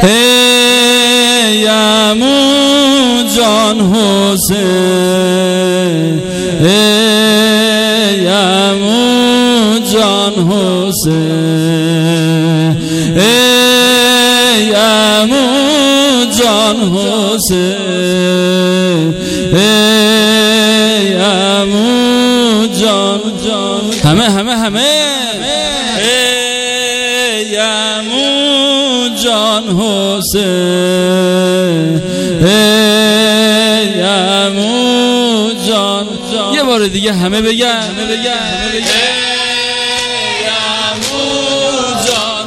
ای عمو جان حسین، ای عمو جان حسین، ای عمو جان حسین، ای عمو جان همه ای عمو جان حسین، ای عمو جان. یه بار دیگه همه بگن ای عمو جان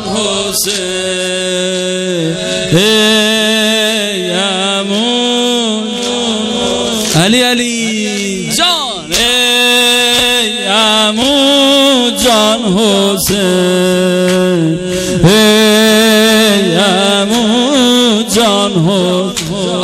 حسین، ای عمو علی جان، ای عمو جان حسین، ای عمو جان حسین،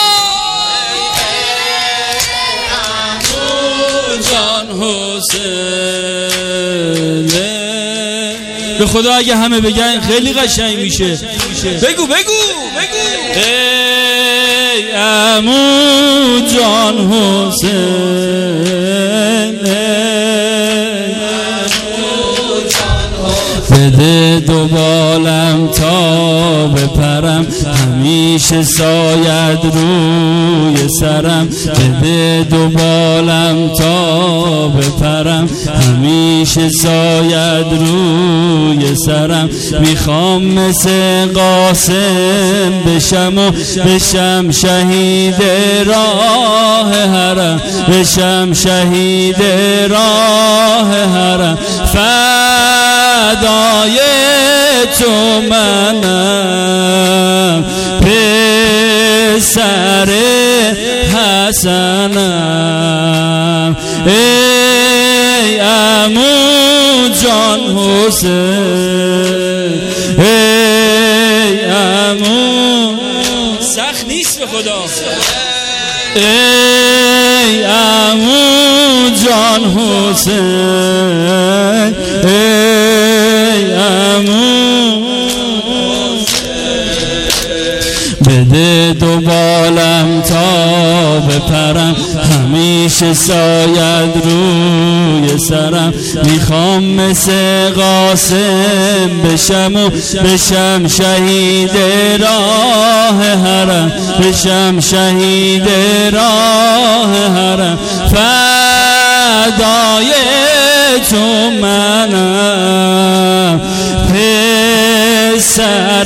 به خدا اگه همه بگن خیلی قشنگ میشه. بگو ای عمو جان حسین، بده دو بالم تا بپرم، همیشه ساید روی سرم. بده دو بالم تا بپرم، همیشه ساید روی سرم. میخوام مثل قاسم بشم و بشم شهید راه حرم، بشم شهید راه حرم. فدای تو منم، پسر حسنم، ای عمو جان حسین، ای عمو. سخت نیست به خدا. ای عمو جان حسین، ای عمو. بده دو بالم تا بپرم، همیشه ساید روی سرم. میخوام مثل قاسم بشم و بشم شهید راه حرم، بشم شهید راه حرم. فدای تو منم، پسر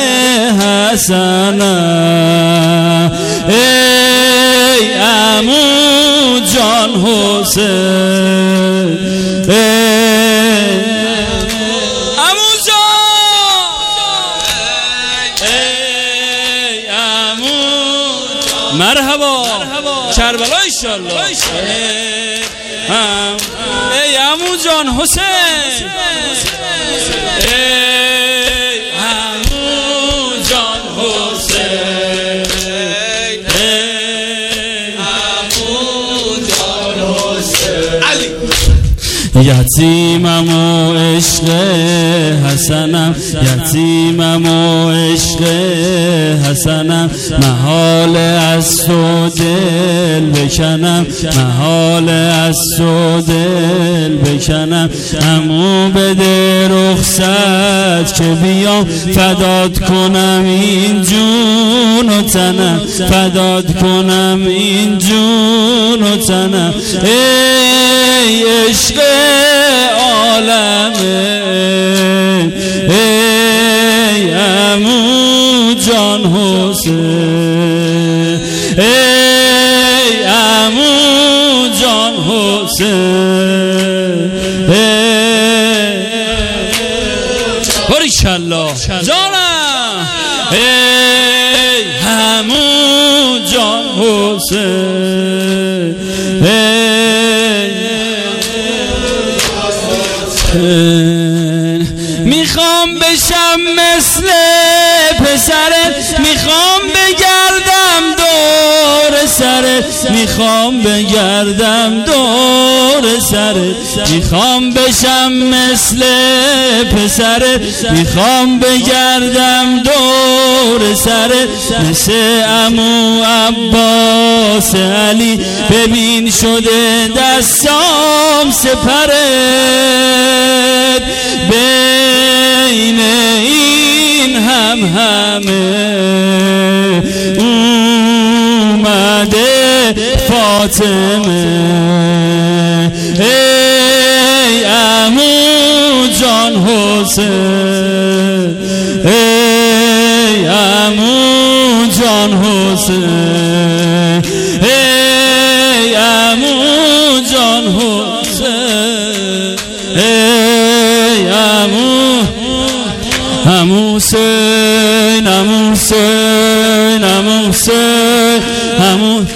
حسنم، ای عمو جان حسین، ای عمو جان، ای عمو. مرحبا کربلا انشالله. ای عمو جان حسین، یتیمم و عشق حسنم، یتیمم و عشق حسنم. محال از تو دل بکنم، محال از تو دل بکنم. عمو بده رخصت که بیام فدات کنم این جون و تنم، فدات کنم این جون و تنم. ای عشق عالمه، ای عمو جان حسین، ای عمو جان حسین، باریکالله جانم، ای عمو جان حسین، میخوام بشم مثل پسرت، میخوام بگردم دور سرت، میخوام بگردم دور سرت. میخوام بشم مثل پسرت، میخوام بگردم دور سرت مثل عمو عباس علی، ببین شده دستام سپرت، بین این همه اومده فاطمه. ای عمو جان حسین، ای عمو جان حسین، ای عمو جان حسین، ای عمو حسین، عمو حسین، عمو حسین، عمو